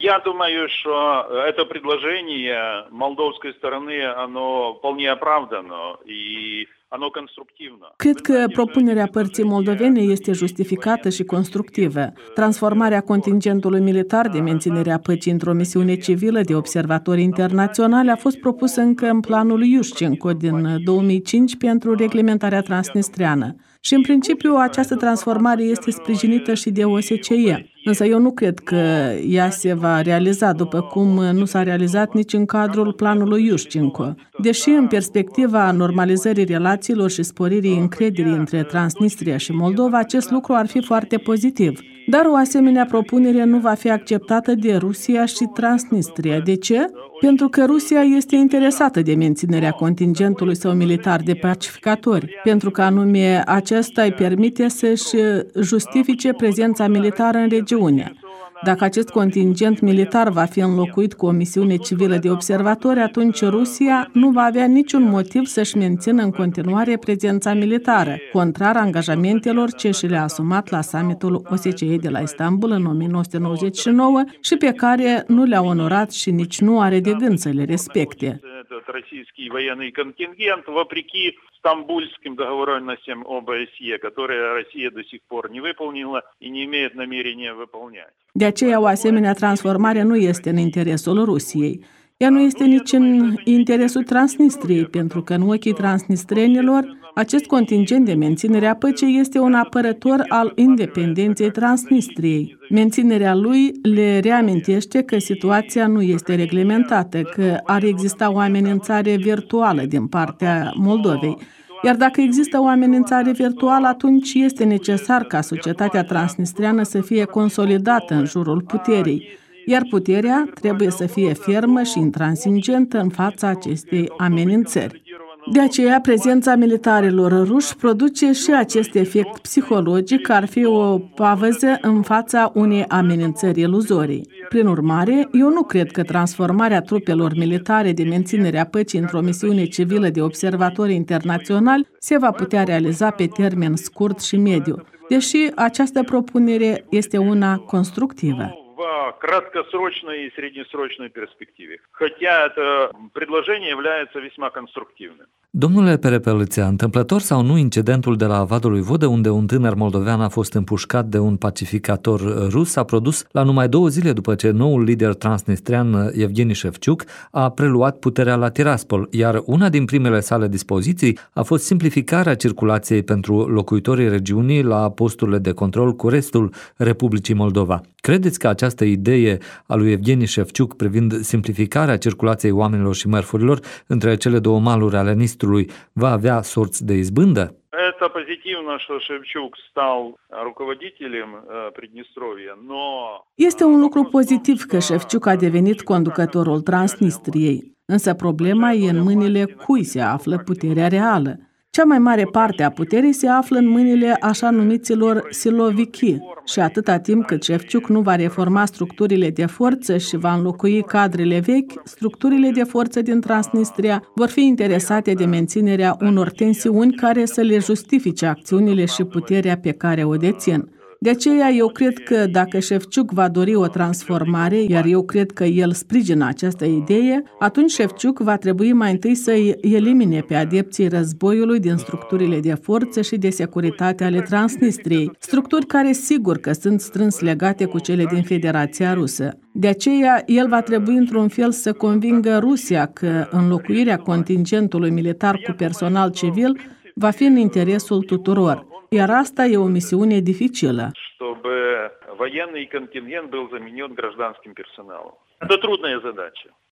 Я думаю, что это предложение молдовской стороны, оно вполне оправдано и оно конструктивно. Cred că propunerea părții moldovene este justificată și constructivă. Transformarea contingentului militar de menținere a păcii într-o misiune civilă de observatori internaționali a fost propusă încă în planul Iușcenco din 2005 pentru reglementarea transnistreană. Și, în principiu, această transformare este sprijinită și de OSCE. Însă eu nu cred că ea se va realiza, după cum nu s-a realizat nici în cadrul planului Iușcenco. Deși, în perspectiva normalizării relațiilor și sporirii încrederii între Transnistria și Moldova, acest lucru ar fi foarte pozitiv. Dar o asemenea propunere nu va fi acceptată de Rusia și Transnistria. De ce? Pentru că Rusia este interesată de menținerea contingentului său militar de pacificatori, pentru că anume acesta îi permite să-și justifice prezența militară în regiune. Dacă acest contingent militar va fi înlocuit cu o misiune civilă de observatori, atunci Rusia nu va avea niciun motiv să-și mențină în continuare prezența militară, contrar angajamentelor ce și le-a asumat la summitul OSCE de la Istanbul în 1999 și pe care nu le-a onorat și nici nu are de gând să le respecte. Российский военный контингент, вопреки Стамбульским договоренностям ОБСЕ, которые Россия до сих пор не выполнила и не имеет намерения выполнять. De aceea, o asemenea transformare nu este în interesul Rusiei. Ea nu este nici în interesul Transnistriei, pentru că în ochii transnistrenilor, acest contingent de menținere a păcii este un apărător al independenței Transnistriei. Menținerea lui le reamintește că situația nu este reglementată, că ar exista o amenințare virtuală din partea Moldovei. Iar dacă există o amenințare virtuală, atunci este necesar ca societatea transnistreană să fie consolidată în jurul puterii, iar puterea trebuie să fie fermă și intransigentă în fața acestei amenințări. De aceea, prezența militarilor ruși produce și acest efect psihologic, ar fi o pavăză în fața unei amenințări iluzorii. Prin urmare, eu nu cred că transformarea trupelor militare de menținere a păcii într-o misiune civilă de observatori internaționali se va putea realiza pe termen scurt și mediu, deși această propunere este una constructivă. В краткосрочной и среднесрочной перспективе. Хотя это предложение является весьма конструктивным. Domnule Perepelițea, întâmplător sau nu, incidentul de la Vadului Vodă, unde un tânăr moldovean a fost împușcat de un pacificator rus, a produs la numai 2 zile după ce noul lider transnistrean, Evgeni Șefciuc, a preluat puterea la Tiraspol, iar una din primele sale dispoziții a fost simplificarea circulației pentru locuitorii regiunii la posturile de control cu restul Republicii Moldova. Credeți că această idee a lui Evgeni Șefciuc privind simplificarea circulației oamenilor și mărfurilor între cele două maluri ale Nistrului va avea sorți de izbândă? Это позитивно, что Шевчук стал руководителем Приднестровья, но... Este un lucru pozitiv că Șefciuc a devenit conducătorul Transnistriei, însă problema e în mâinile cui se află puterea reală. Cea mai mare parte a puterii se află în mâinile așa numiților silovichi și atâta timp cât Șefciuc nu va reforma structurile de forță și va înlocui cadrele vechi, structurile de forță din Transnistria vor fi interesate de menținerea unor tensiuni care să le justifice acțiunile și puterea pe care o dețin. De aceea eu cred că dacă Șefciuc va dori o transformare, iar eu cred că el sprijină această idee, atunci Șefciuc va trebui mai întâi să-i elimine pe adepții războiului din structurile de forță și de securitate ale Transnistriei, structuri care sigur că sunt strâns legate cu cele din Federația Rusă. De aceea, el va trebui într-un fel să convingă Rusia că înlocuirea contingentului militar cu personal civil va fi în interesul tuturor. Iar asta e o misiune dificilă. Чтобы военный контингент был заменен гражданским персоналом. Это трудная задача.